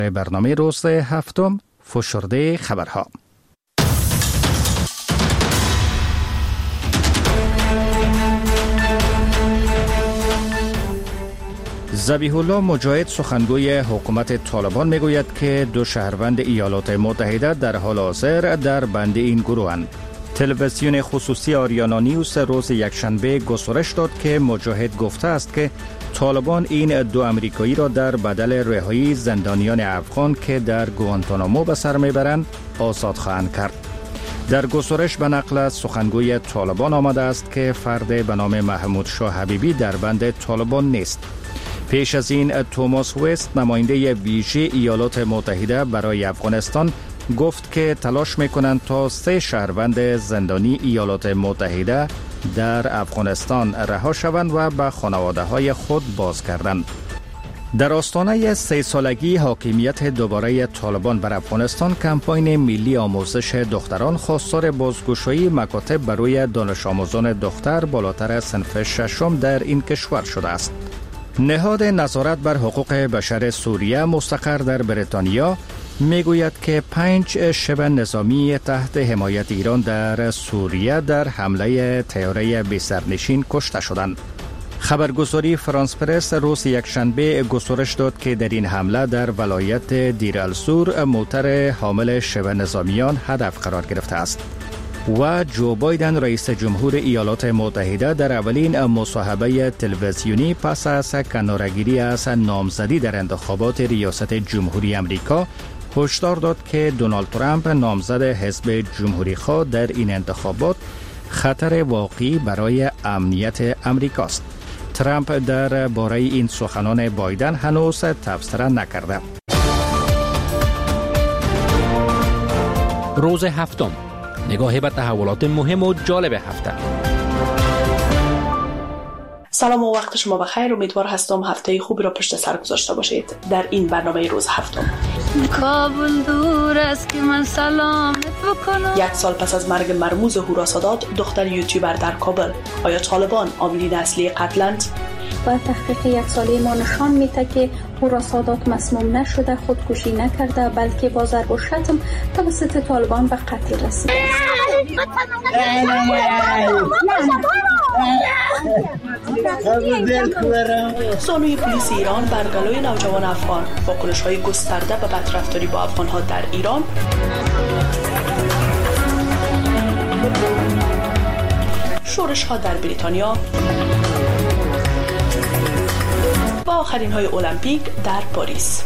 برنامه روز هفتم، فشرده خبرها. ذبیح الله مجاهد سخنگوی حکومت طالبان میگوید که 2 شهروند ایالات متحده در حال حاضر در بند این گروهند. تلویزیون خصوصی آریانا نیوز روز یکشنبه گزارش داد که مجاهد گفته است که طالبان این 2 امریکایی را در بدل رهایی زندانیان افغان که در گوانتانامو به سر میبرند آزاد خواهند کرد. در گزارش به نقل از سخنگوی طالبان آمده است که فرد به نام محمود شاه حبیبی در بند طالبان نیست. پیش از این توماس وست نماینده ویژه ایالات متحده برای افغانستان گفت که تلاش میکنند تا 3 شهروند زندانی ایالات متحده در افغانستان رها شوند و به خانواده های خود بازگردند. در آستانه 3 سالگی حاکمیت دوباره طالبان بر افغانستان، کمپاین ملی آموزش دختران خواستار بازگشایی مکاتب برای دانش آموزان دختر بالاتر از صنف 6 در این کشور شده است. نهاد نظارت بر حقوق بشر سوریه مستقر در بریتانیا میگوید که 5 شبه نظامی تحت حمایت ایران در سوریه در حمله طیاره بی سرنشین کشته شدند. خبرگزاری فرانس پرس روز یکشنبه گزارش داد که در این حمله در ولایت دیر الزور موتر حامل شبه نظامیان هدف قرار گرفته است. و جو بایدن رئیس جمهور ایالات متحده در اولین مصاحبه تلویزیونی پس از کناره‌گیری از نامزدی در انتخابات ریاست جمهوری آمریکا هشدار داد که دونالد ترامپ نامزد حزب جمهوری‌خواه در این انتخابات خطر واقعی برای امنیت امریکاست. ترامپ در باره این سخنان بایدن هنوز تبصره نکرده. روز هفتم، نگاهی به تحولات مهم و جالب هفته. سلام و وقت شما بخیر. امیدوار هستم هفته خوبی را پشت سر گذاشته باشید. در این برنامه روز هفتم، کابل دور است که من سلامت بکنم. 1 سال پس از مرگ مرموز هورا سادات، دختر یوتیوبر در کابل، آیا طالبان عاملین اصلی قتلند؟ و تحقیق 1 ساله ما نشان میده که هورا سادات مسموم نشده، خودکشی نکرده، بلکه با ضرب و شتم توسط طالبان به قتل رسیده است. زانوی پلیس ایران بر گلوی نوجوان افغان، واکنش‌های گسترده به بدرفتاری با افغان‌ها در ایران. شورش‌ها در بریتانیا و آخرین های المپیک در پاریس.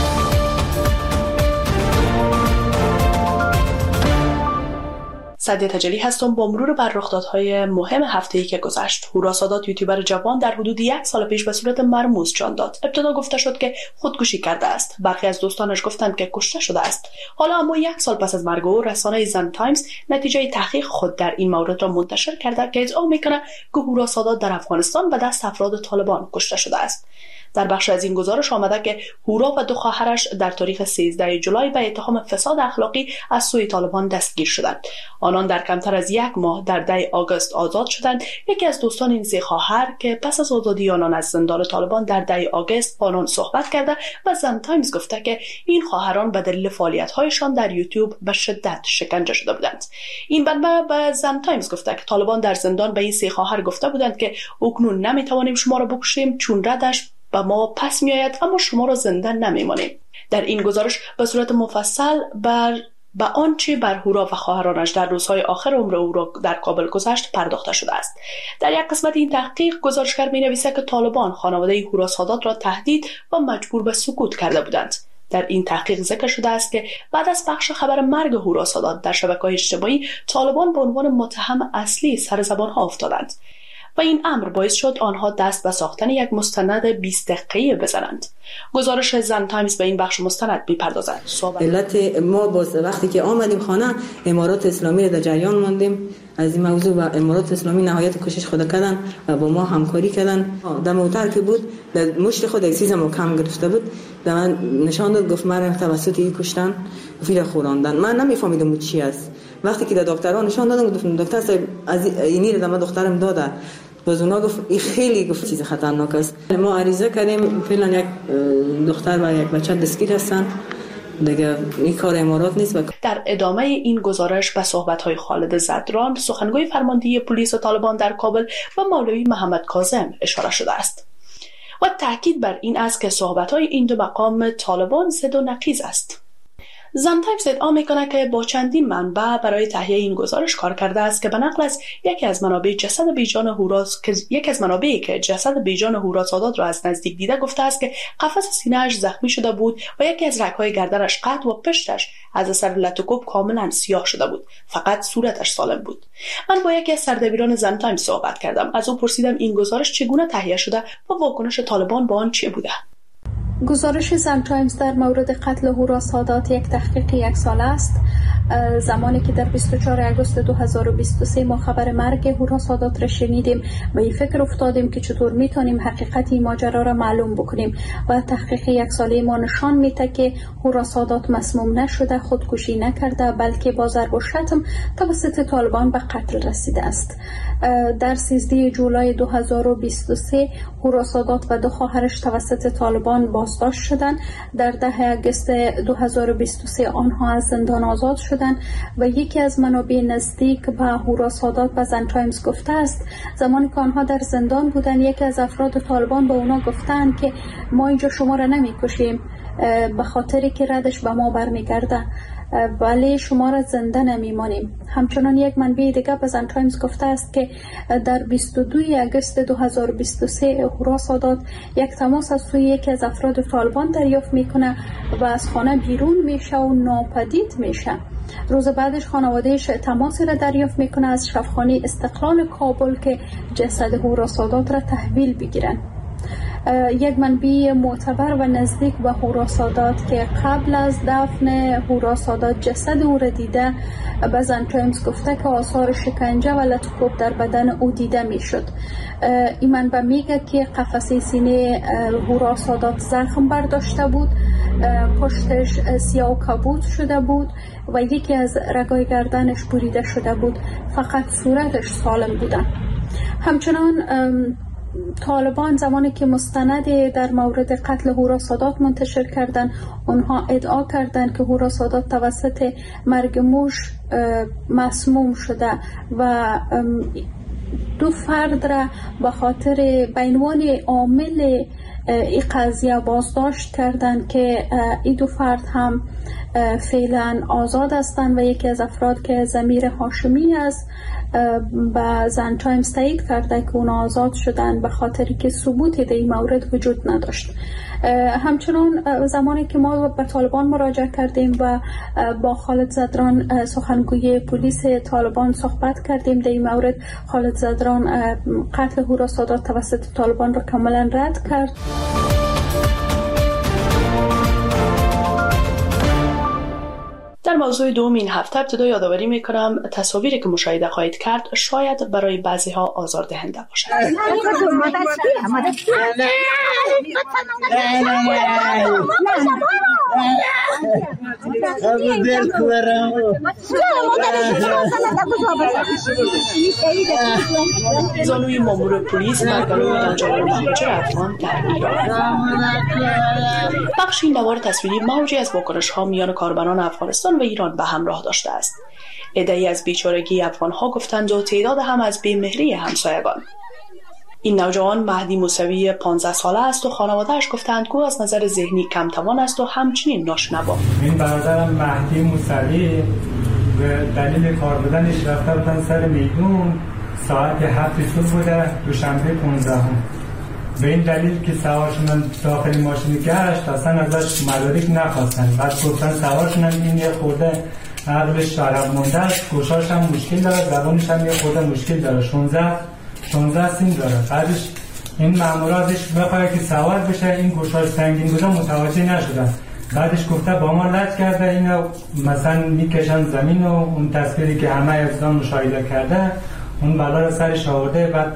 سعدیه تجلی هستم با مرور بر رخدادهای مهم هفته‌ای که گذشت. هورا سادات، یوتیوبر جوان، در حدود 1 سال پیش به صورت مرموز جان داد. ابتدا گفته شد که خودکشی کرده است. برخی از دوستانش گفتند که کشته شده است. حالا اما 1 سال پس از مرگ او، رسانه زن تایمز نتیجه تحقیق خود در این مورد را منتشر کرده که ادعا می‌کند که هورا سادات در افغانستان به دست افراد طالبان کشته شده است. در بخش از این گزارش آمده که هورا و 2 خواهرش در تاریخ 13 جولای به اتهام فساد اخلاقی از سوی طالبان دستگیر شدند. آنان در کمتر از 1 ماه در 10 آگوست آزاد شدند. یکی از دوستان این 3 خواهر که پس از آزادی آنان از زندان طالبان در 10 آگوست با آنان صحبت کرده و زن تایمز گفته که این خواهران به دلیل فعالیت‌هایشان در یوتیوب به شدت شکنجه شده بودند. این منبع به زن تایمز گفته که طالبان در زندان به این 3 خواهر گفته بودند که اکنون نمی‌توانیم شما را بکشیم چون ردش به ما پس میآید، اما شما را زنده نمیمانیم. در این گزارش به صورت مفصل به آنچه بر هورا و خواهرانش در روزهای آخر عمر او را در کابل گذشت پرداخته شده است. در یک قسمت این تحقیق گزارشگر می‌نویسد که طالبان خانواده هورا سادات را تهدید و مجبور به سکوت کرده بودند. در این تحقیق ذکر شده است که بعد از پخش خبر مرگ هورا سادات در شبکه‌های اجتماعی، طالبان به عنوان متهم اصلی سر زبان‌ها افتادند و این امر باعث شد آنها دست به ساختن یک مستند 20 دقیقه‌ای بزنند. گزارش زن تایمز به این بخش مستند می‌پردازد. علت ما وقتی که آمدیم خانه، امارات اسلامی در جریان ماندیم از این موضوع و امارات اسلامی نهایت کوشش خود کردن و با ما همکاری کردن. در موتر که بود در مشت خود یک چیز محکم گرفته بود، به من نشان داد، گفت مرا توسط این کشتن فیل خوراندن. من نمیفهمیدم چی است. وقتی که در دکترها نشان دادم، گفتم دکتر صاحب از اینی رو من دخترم داده، باز اونا گفت این خیلی گفت چیز خطرناک است. ما عریضه کردیم، فعلا یک دختر و یک بچه دستگیر هستن دیگه، این کار امارات نیست. در ادامه این گزارش به صحبت‌های خالد زدران، سخنگوی فرماندهی پلیس طالبان در کابل، و مولوی محمد کاظم اشاره شده است و تاکید بر این است که صحبت‌های این دو مقام طالبان ضد و نقیض است. زن تایمز ادعا میکنه که با چندین منبع برای تهیه این گزارش کار کرده است که به نقل از یکی از منابع که جسد بیجان هورا سادات را از نزدیک دیده گفته است که قفس سینه‌اش زخمی شده بود و یکی از رگ‌های گردنش قطع و پشتش از اثر لطوکوب کاملا سیاه شده بود، فقط صورتش سالم بود. من با یکی از سردبیران زن تایمز صحبت کردم. از او پرسیدم این گزارش چگونه تهیه شده و واکنش طالبان با آن چه بوده. گزارش زن تایمز در مورد قتل هورا سادات یک تحقیق یک ساله است. زمانی که در 24 آگوست 2023 ما خبر مرگ هورا سادات را شنیدیم و این فکر افتادیم که چطور میتونیم حقیقت این ماجرا را معلوم بکنیم و تحقیق یک ساله ما نشان میده که هورا سادات مسموم نشده، خودکشی نکرده، بلکه با ضرب و شتم توسط طالبان به قتل رسیده است. در 13 جولای 2023 هورا سادات و دو خواهرش توسط طالبان بازداشت شدند. در 10 آگوست 2023 آنها از زندان آزاد شدند و یکی از منابع نزدیک به هورا سادات به زن تایمز گفته است زمانی که آنها در زندان بودند یکی از افراد طالبان به اونا گفتند که ما اینجا شما را نمی‌کشیم به خاطری که ردش به ما برمیگرده، ولی شما را زنده نمیمانیم. همچنان یک منبع دیگر به زن تایمز گفته است که در 22 آگوست 2023 هورا سادات یک تماس از سوی یکی از افراد طالبان دریافت میکنه و از خانه بیرون میشه و ناپدید میشه. روز بعدش خانوادهش تماس را دریافت میکنه از شفاخانه استقلال کابل که جسد هورا سادات را تحویل بگیرن. یک منبع معتبر و نزدیک به هورا سادات که قبل از دفن هورا سادات جسد او را دیده به زن تایمز گفته که آثار شکنجه و لطوکوب در بدن او دیده میشد. این منبع میگه که قفسه سینه هورا سادات زخم برداشته بود، پشتش سیاه و کبود شده بود و یکی از رگای گردنش بریده شده بود، فقط صورتش سالم بودن. همچنان طالبان زمانی که مستند در مورد قتل هورا سادات منتشر کردند، اونها ادعا کردند که هورا سادات توسط مرگ موش مسموم شده و دو فرد را به خاطر به عنوان عامل این قضیه بازداشت کردند که این دو فرد هم فعلا آزاد هستند و یکی از افراد که ضمیر هاشمی است با زن تایمز تایید کرده که اونا آزاد شدن به خاطری که ثبوتی در این مورد وجود نداشت. همچنان زمانی که ما به طالبان مراجعه کردیم و با خالد زدران سخنگوی پلیس طالبان صحبت کردیم در این مورد، خالد زدران قتل هورا سادات توسط طالبان را کاملا رد کرد. در موضوع دوم این هفته ابتدا یادآوری میکنم تصاویری که مشاهده خواهید کرد شاید برای بعضی ها آزاردهنده باشد. زانوی مامور پلیس برگرای ناجوان مهاجر افغان در ایران. بخشی نوار تصویری موجی از واکنش ها میان کاربران افغانستان و ایران به همراه داشته است. عده‌ای از بیچارگی افغان ها گفتند و تعداد هم از بی‌مهری همسایگان. این نوجوان مهدی موسوی 15 ساله است و خانواده‌اش گفتند که از نظر ذهنی کم توان است و همچنین ناشنوا. این برادرم مهدی موسوی به دلیل کار بودنش رفته بودن سر میدون ساعت 7 صبح بوده دوشنبه 15. به این دلیل که سوار شدن داخل ماشین گشت اصلا ازش مدارک نخواستن. بعد گفتن سوار شدن این یه خورده عقلش عرب مونده است، گوشاش هم مشکل داره، زبانش هم یه خورده مشکل داره، 16 سین داره. بعدش این ماموراتش بخواه که سوار بشه، این گوشاش سنگین بوده متوجه نشده. بعدش گفته با ما لج کرده، اینو مثلا میکشن زمین و اون تصویری که همه افزان مشاهده کرده اون بالا رو سرش آورده. بعد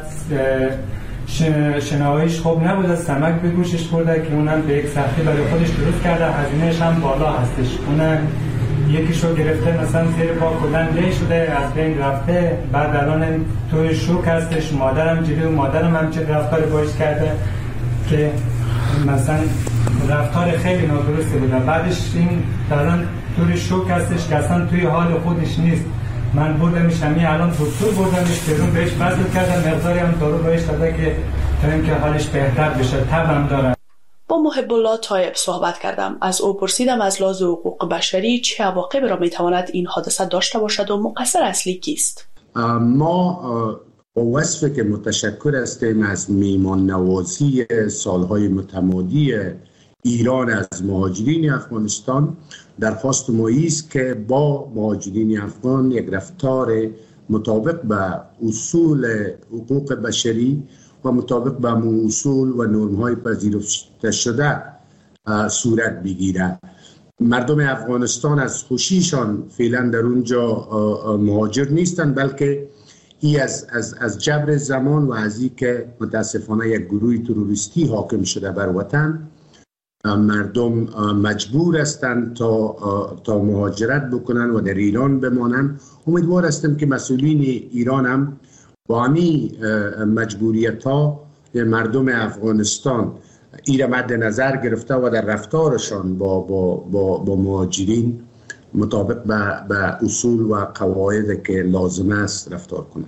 شنواییش خوب نبوده، سمک به گوشش برده که اونم به یک سختی برای خودش درست کرده، هزینه‌اش هم بالا هستش. اونم یکیشو گرفته مثلا زیر پا کلن له شده از بین رفته، بعد الان توی شوک هستش، مادرم جلوی مادرم هم چه رفتار باش کرده که مثلا رفتار خیلی نادرستی بوده. بعدش این الان توی شوک هستش که اصلا توی حال خودش نیست. من بردمش همین الان دکتر بردمش بیرون، بهش بذل کردم، مقداری هم دارو بهش داده که تا اینکه حالش بهتر بشه. تبم داره. با محب الله طایب صحبت کردم. از او پرسیدم از لحاظ حقوق بشری چه عواقبی را میتواند این حادثه داشته باشد و مقصر اصلی کیست؟ ما با وصفی که متشکر هستیم از میهمان نوازی سالهای متمادی ایران از مهاجرین افغانستان، درخواست ما است که با مهاجرین افغان یک رفتار مطابق به اصول حقوق بشری و مطابق به اصول و نرم‌های پذیرفته شده صورت بگیرد. مردم افغانستان از خوشیشان فعلا در اونجا مهاجر نیستند، بلکه ای از جبر زمان و از این که متاسفانه یک گروه تروریستی حاکم شده بر وطن، مردم مجبور هستند تا مهاجرت بکنن و در ایران بمانند. امیدوار هستم که مسئولین ایران هم با همین مجبوریت ها مردم افغانستان این مد نظر گرفته و در رفتارشان با مهاجرین مطابق به اصول و قواعد که لازم است رفتار کنند.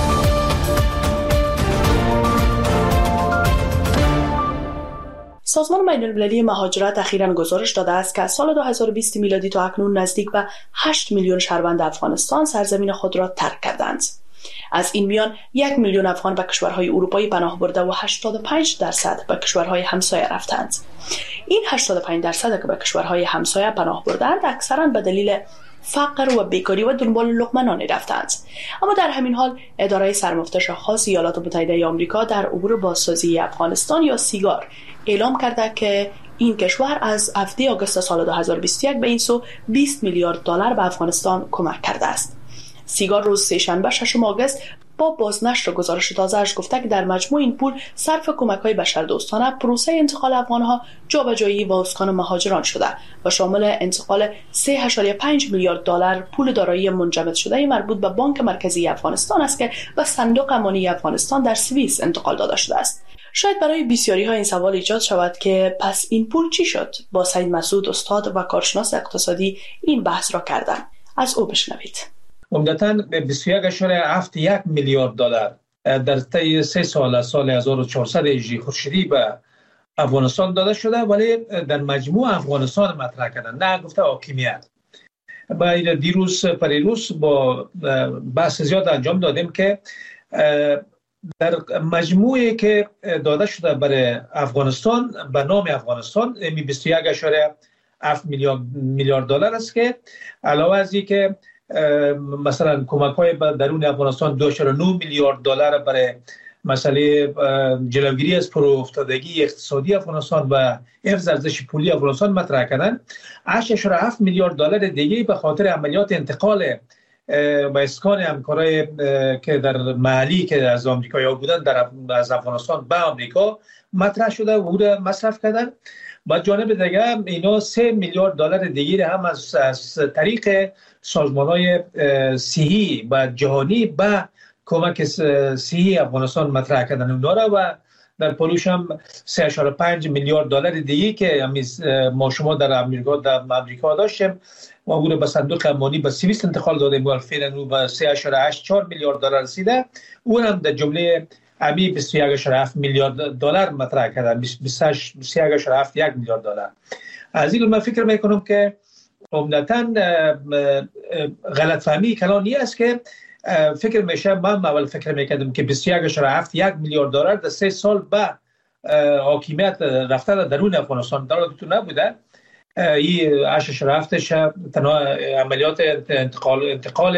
سازمان بین‌المللی مهاجرت اخیراً گزارش داده است که از سال 2020 میلادی تا اکنون نزدیک به 8 میلیون شهروند افغانستان سرزمین خود را ترک کردند. از این میان 1 میلیون افغان به کشورهای اروپایی پناه برده و 85% به کشورهای همسایه رفتند. این 85% که به کشورهای همسایه پناه بردند اکثراً به دلیل فقر و بیکاری و دنبال لقمه نانی رفتند. اما در همین حال اداره سرمفتش خاص ایالات متحده آمریکا در امور بازسازی افغانستان یا سیگار اعلام کرده که این کشور از 7 آگوست سال 2021 به این سو 20 میلیارد دلار به افغانستان کمک کرده است. سیگار روز سه‌شنبه 6 آگوست با بازنشر گزارش تازه‌اش گفته که در مجموع این پول صرف کمک‌های بشردوستانه پروسه انتقال افغان‌ها، جابجایی و اسکان مهاجران شده و شامل انتقال 3.5 میلیارد دلار پول دارایی منجمد شده مربوط به بانک مرکزی افغانستان است که به صندوق امانی افغانستان در سوئیس انتقال داده شده است. شاید برای بسیاری ها این سوال ایجاد شود که پس این پول چی شد؟ با سید مسعود استاد و کارشناس اقتصادی این بحث را کردم. از او بشنوید. عمدتاً به 21.71 میلیارد دلار در طی 3 سال از سال 1400 هجری خورشیدی به افغانستان داده شده، ولی در مجموع افغانستان مطرح کردن، نه گفته حاکمیت. با پریروز با بحث زیاد انجام دادیم که در مجموعی که داده شده برای افغانستان به نام افغانستان 21.7 میلیارد دلار است که علاوه از این که مثلا کمک‌های درون افغانستان 2.9 میلیارد دلار برای مسئله جلوگیری از پرافتادگی اقتصادی افغانستان و حفظ ارزش پولی افغانستان مطرح کردن، 8.7 میلیارد دلار دیگه به خاطر عملیات انتقال و اسکان همکارای که در محلی که از آمریکایی‌ها بودن از افغانستان به آمریکا مطرح شده و او را مصرف کردن. با جانب دیگه اینا 3 میلیارد دلار دیگه هم از طریق سازمان‌های صحی و جهانی به کمک صحی افغانستان مطرح کردن اونا را و در پلوش هم 3.5 میلیارد دلار دیگه که ما شما در امریکا داشتیم و او را به صندوق امانی به سوئیس انتقال دادیم و فعلا او به 3.84 میلیارد دلار رسیده. اون هم در جمله ابی 21.7 میلیارد دلار مطرح کردن، 23.71 میلیارد دلار. از این من فکر میکنم که عمدتاً غلط فهمی کلانی است که فکر میشه، من اول فکر میکردم که 21.71 میلیارد دلار در 3 سال به حاکمیت رفته در درون افغانستان در تو نبوده. این 8.7 تنها عملیات انتقال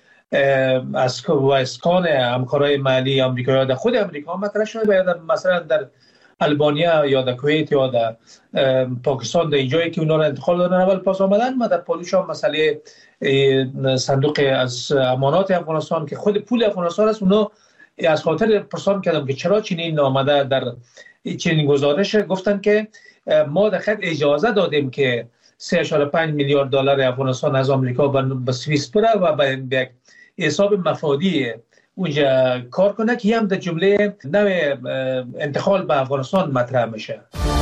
و اسکان همکارای محلی آمریکا در خود آمریکا مطرح شده، مثلا در البانیا یا در کویت یا در پاکستان، در اینجایی که اونا رو انتقال دادن اول پاس آمدن و در پولش هم مسئله صندوق از امانات افغانستان که خود پول افغانستان است. اونا از خاطر پرسان کردم که چرا چنین آمده در چنین گزارش، گفتن که ما در خط اجازه دادیم که $3.5 میلیارد افغانستان از آمریکا به سوئیس بره و به حساب مفادی اونجا کار کنه که هم در جمله نوع انتقال به افغانستان مطرح میشه.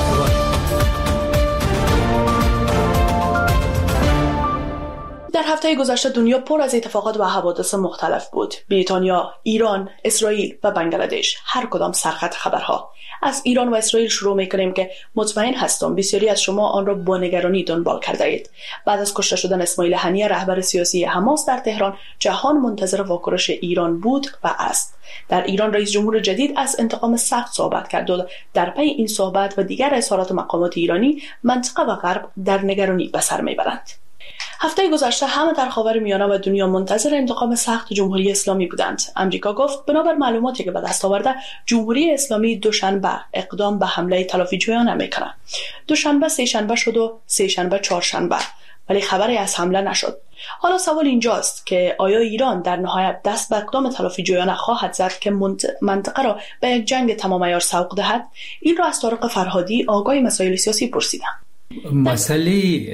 در هفته گذشته دنیا پر از اتفاقات و حوادث مختلف بود. بریتانیا، ایران، اسرائیل و بنگلادش، هر کدام سرخط خبرها. از ایران و اسرائیل شروع می‌کنیم که مطمئن هستم بسیاری از شما آن را با نگرانی دنبال کرده اید. بعد از کشته شدن اسماعیل هنیه رهبر سیاسی حماس در تهران، جهان منتظر واکنش ایران بود و است. در ایران رئیس جمهور جدید از انتقام سخت صحبت کرد و در پی این صحبت و دیگر اظهارات مقامات ایرانی، منطقه و غرب در نگرانی به سر میبرند. هفته گذشته همه در خاورمیانه و دنیا منتظر انتقام سخت جمهوری اسلامی بودند. امریکا گفت بنابر معلوماتی که به دست آورده جمهوری اسلامی دوشنبه اقدام به حمله تلافی‌جویانه میکنه. دوشنبه سه‌شنبه شد و سه‌شنبه چهارشنبه، ولی خبری از حمله نشد. حالا سوال اینجاست که آیا ایران در نهایت دست به اقدام تلافی‌جویانه خواهد زد که منطقه را به یک جنگ تمام عیار سوق دهد؟ این را از طارق فرهادی آگاه مسائل سیاسی پرسیدم. مسئله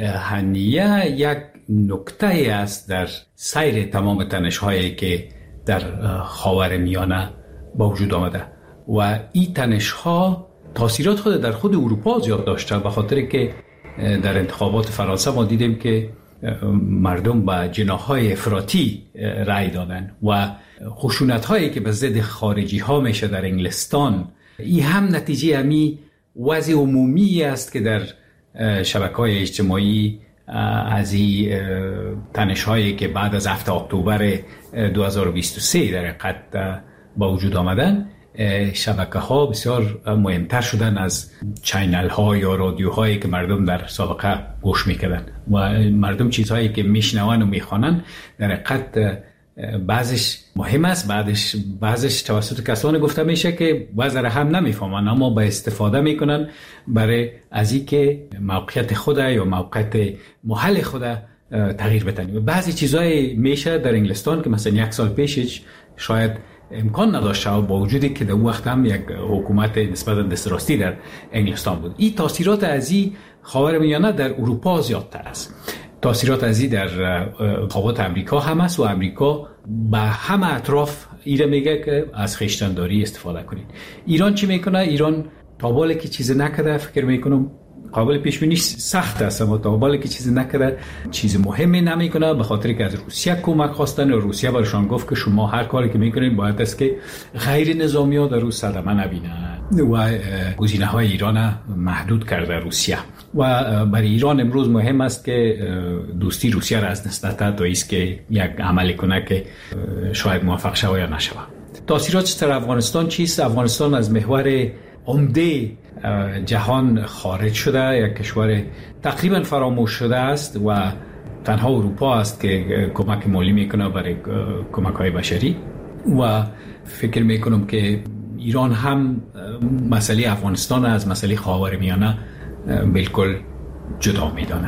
هنیه یک نکته است در سیر تمام تنش‌هایی که در خاورمیانه با وجود آمده و این تنش‌ها تاثیرات خود در خود اروپا زیاد داشته، به خاطر که در انتخابات فرانسه ما دیدیم که مردم به جناح‌های افراطی رأی دادن و خشونت‌هایی که به ضد خارجی‌ها میشه در انگلستان، این هم نتیجه همی وضع عمومی است که در شبکه‌های اجتماعی از این تنش‌هایی که بعد از 7 اکتبر 2023 در حقیقت با وجود آمدن، شبکه‌ها بسیار مهمتر شدن از چینل‌ها یا رادیوهایی که مردم در سابقه گوش می‌کردن و مردم چیزهایی که میشنون و میخوانن در حقیقت بعضش مهم است، بعضش توسط کسانی گفته میشه که وزر هم نمیفهمن، اما با استفاده میکنن برای از این که موقعیت خود یا موقعیت محل خود تغییر بدن. بعضی چیزای میشه در انگلستان که مثلا 1 سال پیش شاید امکان نداشته و با وجودی که در وقت هم یک حکومت نسبتا دستراستی در انگلستان بود. این تاثیرات از این خاورمیانه در اروپا زیادتر است. تاثیرات از این در انتخابات امریکا هم است و امریکا به همه اطراف ایره میگه که از خویشتنداری استفاده کنید. ایران چی میکنه؟ ایران تا بالا که چیز نکرده، فکر میکنم قابل پیش بینی سخت است، اما تا بالا که چیز نکرده چیز مهمی نمیکنه، به خاطر که از روسیه کمک خواستن و روسیه برشان گفت که شما هر کاری که میکنین باید است که غیر نظامی ها در روز صدمه نبینن و گزینه های ایران محدود کرده روسیه. و برای ایران امروز مهم است که دوستی روسیه را از دست نده تا ایست که یک عملی کنه که شاید موفق شود یا نشود. تاثیرات در افغانستان چیست؟ افغانستان از محور عمده جهان خارج شده، یک کشور تقریبا فراموش شده است و تنها اروپا است که کمک مالی میکنه برای کمک های بشری و فکر میکنم که ایران هم مسئله افغانستان از مسئله خاورمیانه بالکل جدا میدانه.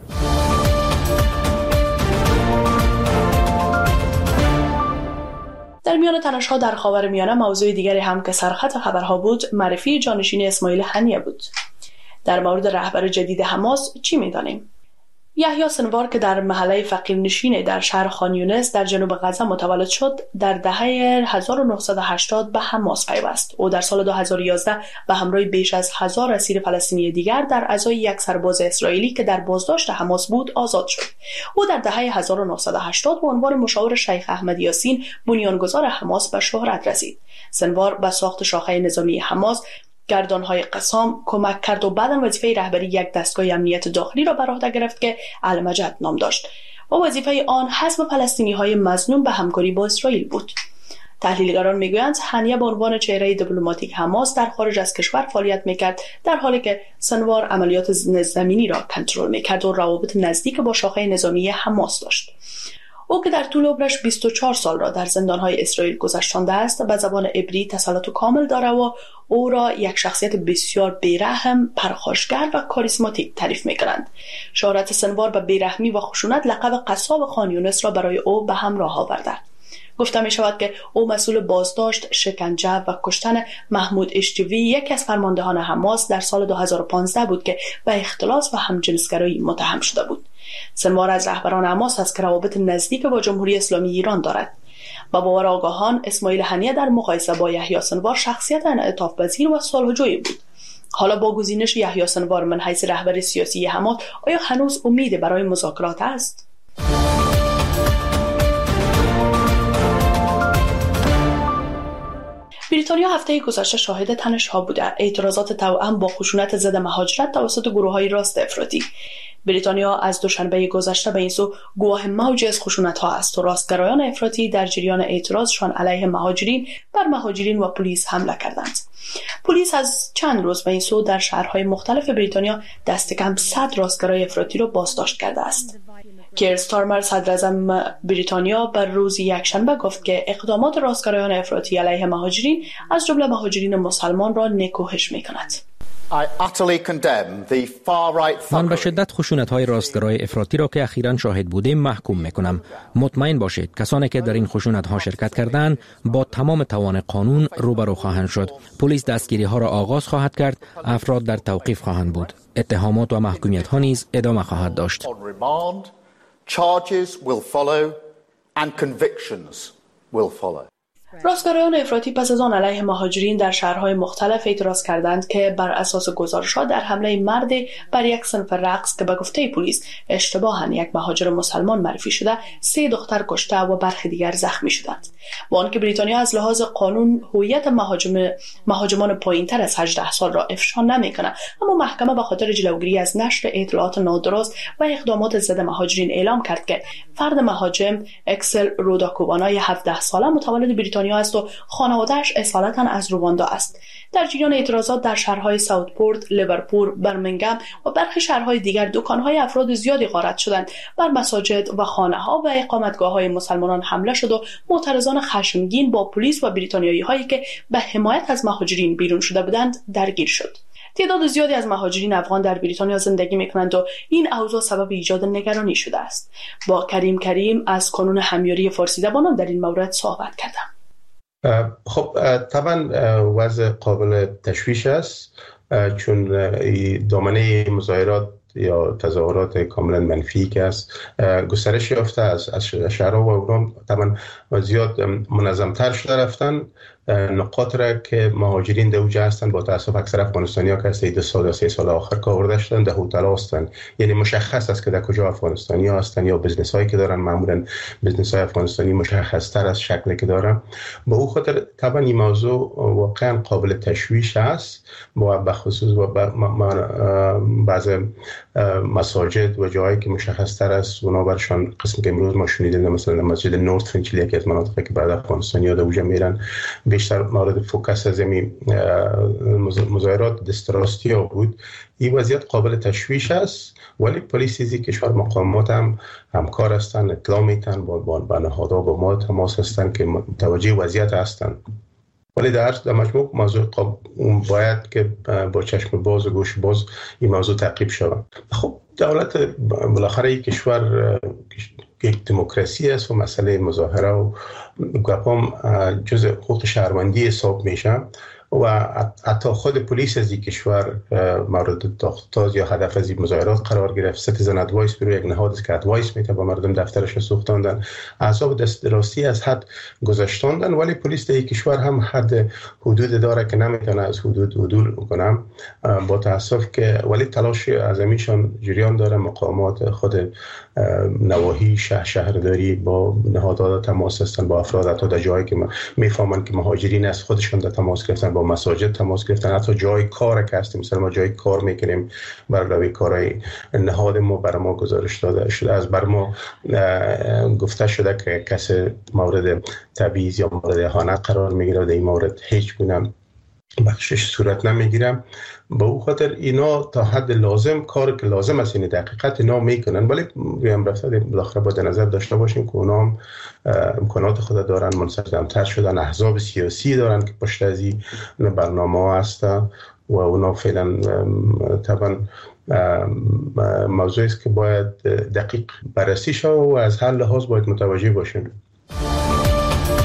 در میان تنش‌ها در خاورمیانه موضوع دیگری هم که سرخط خبرها بود معرفی جانشین اسماعیل هنیه بود. در مورد رهبر جدید حماس چی می‌دانیم؟ یحیی سنوار که در محله فقیرنشین در شهر خان یونس در جنوب غزه متولد شد، در دهه 1980 به حماس پیوست. او در سال 2011 به همراه بیش از 1000 اسیر فلسطینی دیگر در ازای یک سرباز اسرائیلی که در بازداشت حماس بود آزاد شد. او در دهه 1980 به عنوان مشاور شیخ احمد یاسین بنیانگذار حماس به شهرت رسید. سنوار به ساخت شاخه نظامی حماس، گردانهای قسام کمک کرد و بعداً وظیفه رهبری یک دستگاه امنیت داخلی را بر عهده گرفت که المجد نام داشت و وظیفه آن حزم فلسطینی‌های مظنون به همکاری با اسرائیل بود. تحلیلگران میگویند هنیه به عنوان چهره دیپلماتیک حماس در خارج از کشور فعالیت میکرد، در حالی که سنوار عملیات زمینی را کنترل میکرد و روابط نزدیک با شاخه نظامی حماس داشت. او که در طول عمرش 24 سال را در زندانهای اسرائیل گذشتانده است، به زبان عبری تسلط کامل داره و او را یک شخصیت بسیار بیرحم، پرخاشگر و کاریسماتیک تعریف می‌کنند. شهرت سنوار به بیرحمی و خشونت لقب قصاب خان یونس را برای او به همراه آورده. گفته می شود که او مسئول بازداشت، شکنجه و کشتن محمود اشتوی، یکی از فرماندهان حماس، در سال 2015 بود که به اختلاس و همجنسگرایی متهم شده بود. سنوار از رهبران حماس است که روابط نزدیک با جمهوری اسلامی ایران دارد. با باور آگاهان، اسماعیل هنیه در مقایسه با یحیی سنوار شخصیت انعطاف‌پذیر و صلح‌جوی بود. حالا با گزینش یحیی سنوار من حیث رهبر سیاسی حماس، آیا هنوز امید برای مذاکرات است؟ بریتانیا هفته گذشته شاهد تنش‌ها بوده. اعتراضات توأم با خشونت ضد مهاجرت توسط گروه‌های راست افراطی. بریتانیا از دوشنبه گذشته به این سو گواه موجی از خشونت‌ها است و راستگرایان افراطی در جریان اعتراضشان علیه مهاجرین بر مهاجرین و پلیس حمله کردند. پلیس از چند روز به این سو در شهرهای مختلف بریتانیا دست کم 100 راستگرای افراطی را بازداشت کرده است. کیر استارمر صدراعظم بریتانیا بر روز یکشنبه گفت که اقدامات راستگرایان افراطی علیه مهاجرین از جمله مهاجرین مسلمان را نکوهش می‌کند. من به شدت خشونت‌های راستگرای افراطی را که اخیراً شاهد بودیم محکوم می‌کنم. مطمئن باشید کسانی که در این خشونت‌ها شرکت کردند با تمام توان قانون روبرو خواهند شد. پلیس دستگیری‌ها را آغاز خواهد کرد، افراد در توقیف خواهند بود. اتهامات و محکومیت‌ها نیز ادامه خواهد داشت. راستگرایان افراطی پس از آن علیه مهاجرین در شهرهای مختلف اعتراض کردند که بر اساس گزارش‌ها در حمله مردی بر یک صنف رقص که به گفته پلیس اشتباهاً یک مهاجر مسلمان معرفی شده 3 دختر کشته و برخی دیگر زخمی شدند. با آنکه بریتانیا از لحاظ قانون هویت مهاجمان پایین‌تر از 18 سال را افشا نمی‌کند، اما محکمه به خاطر جلوگیری از نشر اطلاعات نادرست و اقدامات ضد مهاجرین اعلام کرد که فرد مهاجم اکسل روداکوبانای 17 ساله متولد بریتانیا است و خانواده‌اش اصالتاً از رواندا است. در جریان اعتراضات در شهرهای ساوتپورت، لیورپول، برمنگهم و برخی شهرهای دیگر دکان‌های افراد زیادی غارت شدند. بر مساجد و خانه‌ها و اقامتگاه‌های مسلمانان حمله شد و معترضان خشمگین با پلیس و بریتانیایی‌هایی که به حمایت از مهاجرین بیرون شده بودند درگیر شد. تعداد زیادی از مهاجرین افغان در بریتانیا زندگی می‌کنند و این اوضاع سبب ایجاد نگرانی شده است. با کریم از کانون همیاری فارسی زبانان در این مورد صحبت کردم. خب طبعا وضع قابل تشویش است، چون دامنه مظاهرات یا تظاهرات کاملا منفی که است گسترش یافته از شهرها و اونام طبعا زیاد منظم‌تر شده رفتن. نقاط را که مهاجرین در اوجه هستند با تاسف اکثر افغانستانی‌ها که از 2 سال یا 3 سال آخر که آورده شدن در هتل‌ها هستند، یعنی مشخص است که در کجا افغانستانی‌ها هستند یا بزنس‌هایی که دارن، معمولاً بزنس‌های افغانستانی مشخص‌تر از شکلی که دارن. با او خاطر طبعا این موضوع واقعا قابل تشویش است، با بخصوص با بعض مساجد و جایی که مشخص‌تر است اونا برشان قسمی که امروز ما شنیدیم، مثلا مسجد نورت فینچلی که از مناطقی که بعد افغانستانی‌ها در اوجه میرن بیشتر مورد فوکس از این مظاهرات دستراستی ها بود. این وضعیت قابل تشویش است، ولی پلیس از کشور مقامات هم همکار هستند، اطلاع میتن با نهادها با ما تماس هستند که متوجه وضعیت هستند. ولی در مجموع موضوع باید که با چشم باز و گوش باز این موضوع تعقیب شود. خب دولت بالاخره این کشور یک دموکراسی است و مسئله مظاهره و گپام جز حقوق شهروندی حساب میشه و حتی خود پلیس از این کشور مورد تاختاز یا هدف از این مظاهرات قرار گرفت. سیتیزن ادوایس برو یک نهاد است که ادوایس میده با مردم دفترش سوختاندن، احزاب دسترسی از حد گذشتاندن، ولی پلیس در این کشور هم حد حدود داره که نمیتونه از حدود عدول کنه. با تاسف که ولی تلاش اعظمیشان جریان داره. مقامات خود نواحی شهرداری با نهادها تماس هستن، با افراد حتی در جایی که میفهمن که مهاجرین از خودشون در تماس گرفتن، با مساجد تماس گرفتن، حتی جای کار که هستیم، مثلا ما جای کار میکنیم برای کارهای نهاد ما برای ما گزارش داده شده، از بر ما گفته شده که کسی مورد تبعیض یا مورد اهانت قرار میگیره، در این مورد هیچ گونه بخشش صورت نمیگیرم. با او خاطر اینا تا حد لازم کار که لازم است این دقیقت اینا میکنن، ولی هم رفته بالاخره باید نظر داشته باشیم که اونا هم امکانات خود دارن، منسجم‌تر شدن، احزاب سیاسی دارن که پشت از این برنامه هستن و اونا فعلا طبعا موضوعی است که باید دقیق بررسی شود و از هر لحاظ باید متوجه باشیم.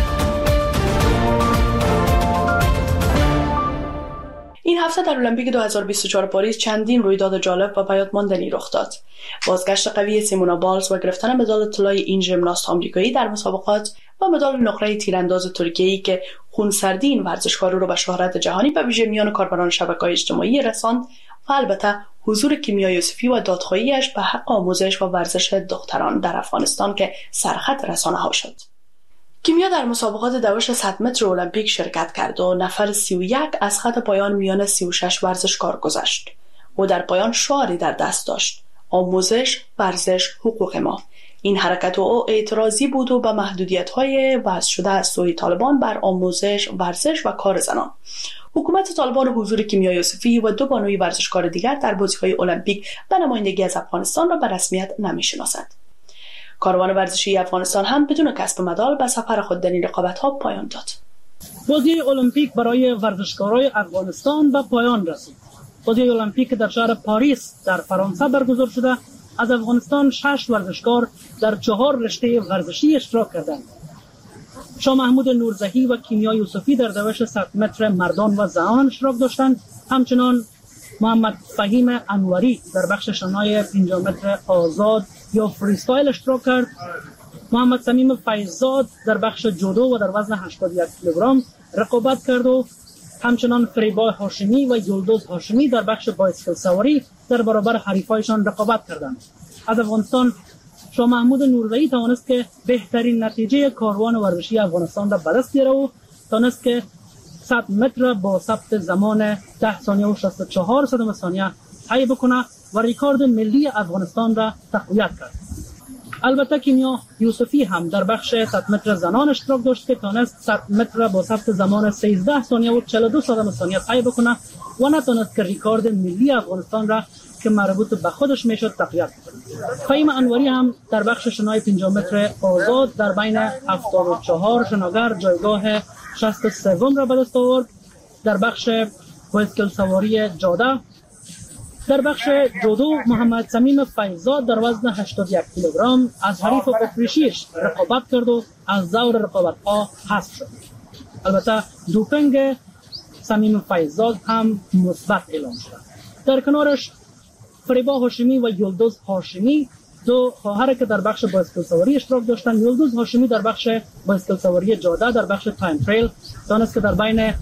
هفته در المپیک 2024 پاریس چندین رویداد جالب و بیاد ماندنی رخ داد. بازگشت قوی سیمونا بالز و گرفتن مدال طلای این ژیمناست آمریکایی در مسابقات و مدال نقره تیرانداز ترکیه‌ای که خونسردی این ورزشکار رو به شهرت جهانی به ویژه میان کاربران شبکه‌های اجتماعی رساند و البته حضور کیمیا یوسفی و دادخواهیش به حق آموزش و ورزش دختران در افغانستان که سرخط رسانه‌ها شد. کیمیا در مسابقات دوش 100 متر المپیک شرکت کرد و نفر 31 از خط پایان میان 36 ورزشکار گذشت. او در پایان شعاری در دست داشت: آموزش، ورزش، حقوق ما. این حرکت او اعتراضی بود و به محدودیت‌های وضع شده از سوی طالبان بر آموزش، ورزش و کار زنان. حکومت طالبان حضور کیمیا یوسفی و دو بانوی ورزشکار دیگر در بازی‌های المپیک به نمایندگی از افغانستان را به رسمیت نمی‌شناسد. کاروان ورزشی افغانستان هم بدون کسب مدال به سفر خود در این رقابت‌ها پایان داد. بازی المپیک برای ورزشکارای افغانستان به پایان رسید. بازی المپیک در شهر پاریس در فرانسه برگزار شده. از افغانستان 6 ورزشکار در 4 رشته ورزشی اشتراک کردند. شاه محمود نورزهی و کیمیا یوسفی در دوش 100 متر مردان و زنان اشتراک داشتند. همچنان محمد فهیم انوری در بخش شنای 50 متر آزاد یا فریستایل اشتراک کرد. محمد تمیم فیضزاد در بخش جودو و در وزن 81 کیلوگرم رقابت کرد و همچنان فریبا هاشمی و یلدوز هاشمی در بخش بایسکل سواری در برابر حریفایشان رقابت کردند. از افغانستان شاه محمود نورزهی توانست که بهترین نتیجه کاروان ورزشی افغانستان را به دست بیاره و توانست که 100 متر با ثبت زمان 10 ثانیه و 64 صدم ثانیه طی بکنه و ریکورد ملی افغانستان را تقویت کرد. البته کیمیا یوسفی هم در بخش 100 متر زنان اشتراک داشت که توانست 100 متر با ثبت زمان 13 ثانیه و 42 صدم ثانیه طی بکنه و نتونست که ریکورد ملی افغانستان را که مربوط به خودش میشد تقویت کنه. فهیم انوری هم در بخش شنای 50 متر آزاد در بین 74 شناگر جایگاه 63 را به دست آورد. در بخش بایسکل سواری جاده در بخش جودو محمد تمیم فیضزاد در وزن 81 کیلوگرم از حریف اتریشیش رقابت کرد و از دور رقابت‌ها حذف شد. البته دوپینگ تمیم فیضزاد هم مثبت اعلام شد. در کنارش فریبا هاشمی و یلدوز هاشمی دو خواهر که در بخش بایسکل سواری اشتراک داشتند. یلدوز هاشمی در بخش بایسکل سواری جاده در بخش تایم تریل دانست که در بین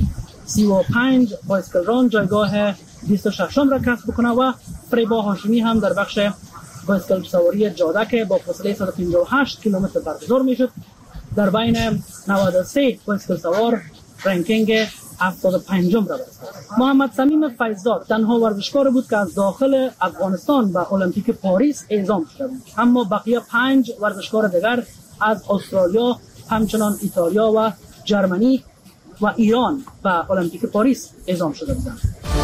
35 بایسکل ران جایگاه 26 را کسب بکنه و فریبا هاشمی هم در بخش بایسکل سواری جاده که با فاصله 158 کیلومتر برگزار میشد در بین 93 بایسکل سوار رنکینگ 75 را برسید. محمد تمیم فیضزاد تنها ورزشکار بود که از داخل افغانستان به المپیک پاریس اعزام شده بود، اما بقیه 5 ورزشکار دیگر از استرالیا، همچنان ایتالیا و جرمنی و ایران به المپیک پاریس اعزام شده بودند.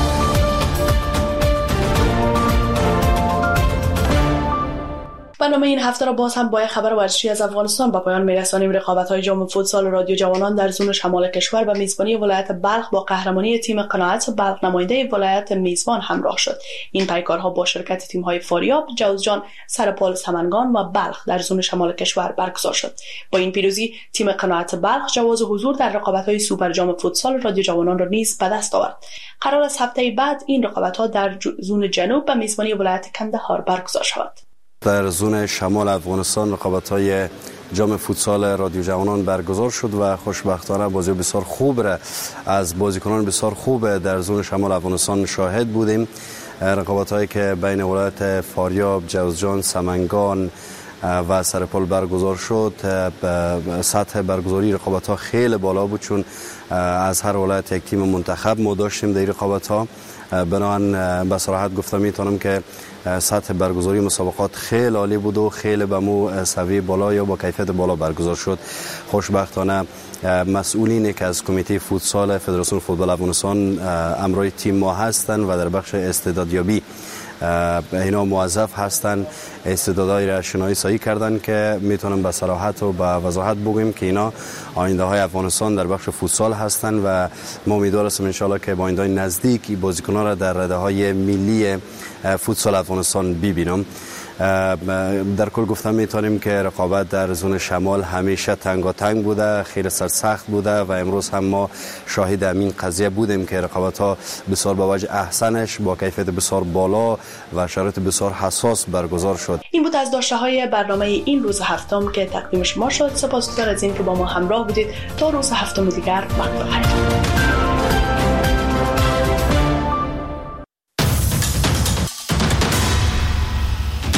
برنامه این هفته را باز هم با خبر ورزشی از افغانستان با پایان میرسانیم. رقابت‌های جام فوتسال رادیو جوانان در زون شمال کشور به میزبانی ولایت بلخ با قهرمانی تیم قناعت بلخ نماینده ولایت میزبان همراه شد. این پیکارها با شرکت تیم‌های فاریاب، جوزجان، سرپال سمنگان و بلخ در زون شمال کشور برگزار شد. با این پیروزی تیم قناعت بلخ جواز حضور در رقابت‌های سوپر جام فوتسال رادیو جوانان را نیز به دست آورد. قرار است هفته بعد این رقابت‌ها در زون جنوب به میزبانی ولایت کندهار برگزار شود. در زون شمال افغانستان رقابت‌های جام فوتسال رادیو جوانان برگزار شد و خوشبختانه بازی بسیار خوب را از بازیکنان بسیار خوب در زون شمال افغانستان شاهد بودیم. رقابت‌هایی که بین ولایت فاریاب، جوزجان، سمنگان و سرپال برگزار شد. سطح برگزاری رقابت‌ها خیلی بالا بود چون از هر ولایت یک تیم منتخب ما داشتیم در این رقابت‌ها. بنابراین به صراحت گفتم میتونم که سطح برگزاری مسابقات خیلی عالی بود و خیلی به مو سویه بالا یا با کیفیت بالا برگزار شد. خوشبختانه مسئولینی که از کمیته فوتسال فدراسیون فوتبال افغانستان همراه تیم ما هستند و در بخش استعدادیابی اینا موظف هستند استعدادهای را شناسایی کردن که میتونم به صراحت و به وضاحت بگویم که اینا آینده های افغانستان در بخش فوتسال هستند و ما امیدوار هستیم ان شاء الله که با آینده نزدیک بازیکنان را در رده های ملی فوتسال افغانستان ببینم. در کل گفتم میتونیم که رقابت در زون شمال همیشه تنگاتنگ بوده، خیلی سخت بوده و امروز هم ما شاهد همین قضیه بودیم که رقابت ها بسیار با وجه احسنش با کیفیت بسیار بالا و شرایط بسیار حساس برگزار شد. این بود از داشته های برنامه این روز هفتم که تقدیم شما شد. سپاسگزار از این که با ما همراه بودید. تا روز هفتم دیگر وقت بخیر.